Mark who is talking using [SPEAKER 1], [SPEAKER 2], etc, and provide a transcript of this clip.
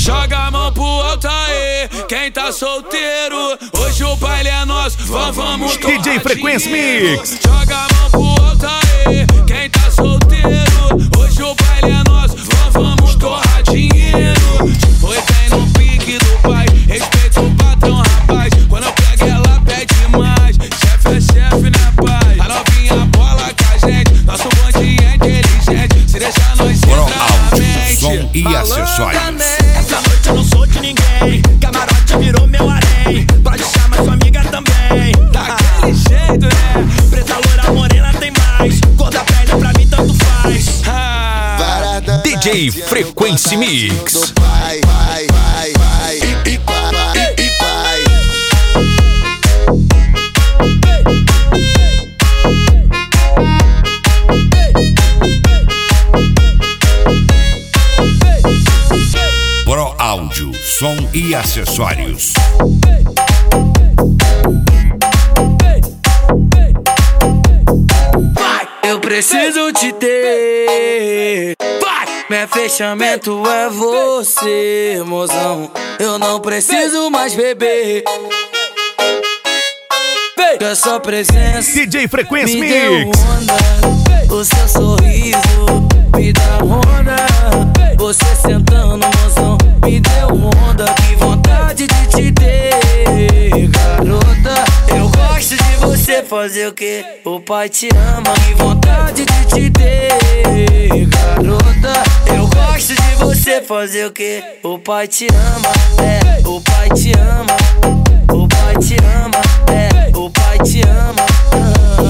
[SPEAKER 1] Joga a mão pro alto aí, quem tá solteiro. Hoje o baile é nosso, vamos
[SPEAKER 2] DJ Frequência Mix.
[SPEAKER 1] Joga a mão pro alto aí, quem tá solteiro. Hoje o baile é nosso, vamos torrar dinheiro. Foi bem no pique do pai, respeita o patrão, rapaz. Quando eu pego ela pede mais, chefe é chefe, né pai? A novinha bola com a gente, nosso bonde é inteligente. Se deixar nós entrar na mente,
[SPEAKER 2] som e acessórios.
[SPEAKER 3] Essa noite eu não sou de ninguém, camarote virou meu harém. Pode chamar sua amiga também.
[SPEAKER 1] daquele jeito, né?
[SPEAKER 3] Preta, loira, morena tem mais. Cor da pele pra mim tanto faz.
[SPEAKER 2] DJ Frequência Mix.
[SPEAKER 4] Do pai, pai, pai, pai, e pai, e pai.
[SPEAKER 2] Pro Áudio, som e acessórios.
[SPEAKER 1] Eu preciso te ter. Meu fechamento é você, mozão. Eu não preciso mais beber. Que a sua presença
[SPEAKER 2] DJ Frequência
[SPEAKER 1] me deu
[SPEAKER 2] Mix.
[SPEAKER 1] onda. O seu sorriso me dá onda. Você sentando, mozão, me deu onda. Que vontade de te ter, garota. Eu gosto de você fazer o que o pai te ama. Que vontade de te ter, garota. Eu gosto de você fazer o que o pai te ama. É, o pai te ama. O pai te ama. É, o pai te ama.